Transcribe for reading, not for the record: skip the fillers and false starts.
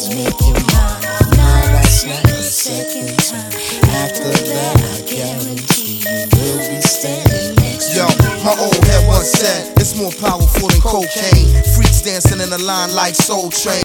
to make you mine. Now that's not the second time. After that, I guarantee you will be standing next to me. My old head once said, it's more powerful than cocaine. Freaks dancing in a line like Soul Train.